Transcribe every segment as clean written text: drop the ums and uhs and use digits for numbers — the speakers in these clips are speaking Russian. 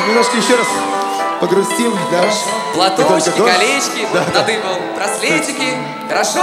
немножко еще раз погрустим, да? Платочки, колечки, да, надыбал браслетики. Хорошо?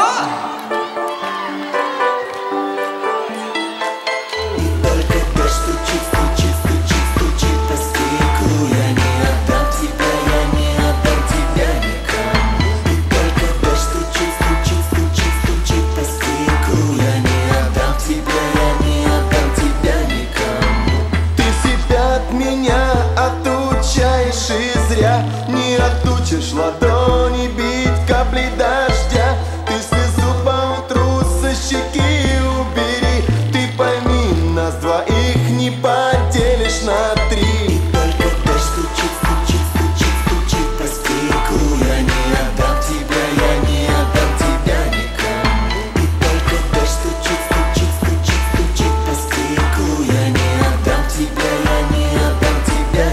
Не отучишь ладони бить капли дождя. Ты слезу поутру со щеки убери. Ты пойми, нас двоих не поделишь на три. И только дождь стучит, стучит, стучит, стучит по стеклу. Я не отдам тебя, я не отдам тебя никому. И только дождь стучит, стучит, стучит, стучит по стеклу. Я не отдам тебя, я не отдам тебя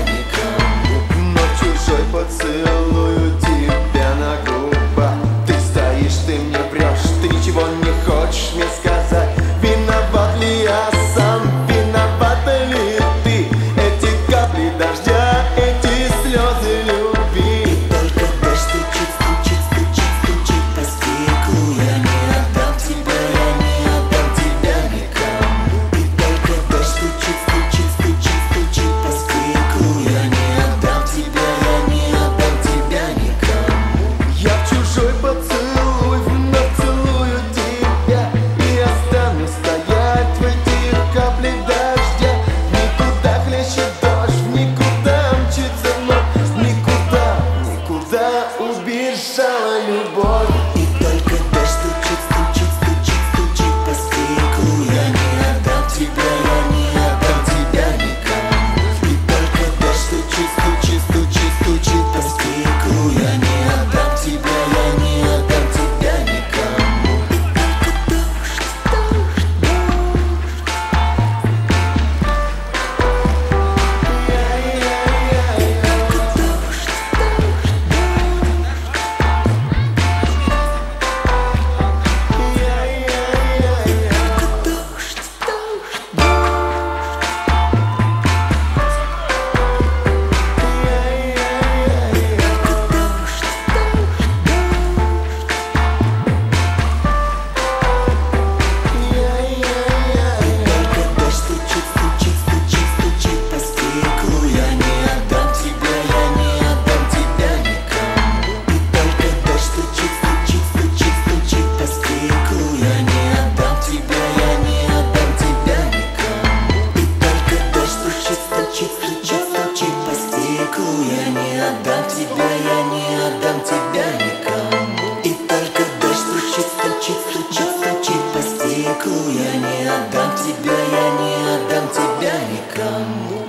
никому. Но чужой поцелую тебя на губах. Ты стоишь, ты мне врешь, ты ничего не хочешь мне сказать. Виноват ли я сам, виновата ли ты? Эти капли дождя, эти слезы любви. И только дождь стучит, стучит, стучит, стучит по стеклу. Я не отдам тебя, я не отдам тебя никому. И только дождь стучит, стучит, стучит, стучит по стеклу. Я не отдам тебя, я не отдам тебя никому. Я в чужой поцелуй вновь целую тебя. И останусь стоять в этих каплях дождя. Никуда хлещет дождь, никуда мчится вновь. Никуда, никуда убежала любовь. И только дождь стучит, стучит, стучит, стучит по стеклу. Я не отдам тебя, я не отдам тебя никому. И только дождь стучит, стучит, стучит, стучит по стеклу. Я не отдам тебя, я не отдам тебя никому. И только дождь, стучит, стучит, стучит, стучит по стеклу. Я не отдам тебя, я не отдам тебя никому. И только дождь стучит, стучит, стучит, стучит по стеклу. Я не отдам тебя, я не отдам тебя никому. И только дождь стучит, стучит, стучит, стучит по стеклу. Я не отдам тебя, я не отдам тебя никому. И только дождь стучит, стучит, стучит, стучит по стеклу. Я не отдам тебя, я не отдам тебя никому.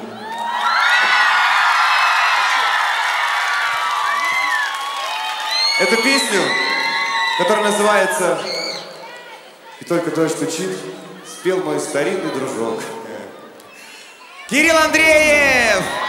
Эту песню, которая называется «И только дождь стучит», спел мой старинный дружок Кирилл Андреев!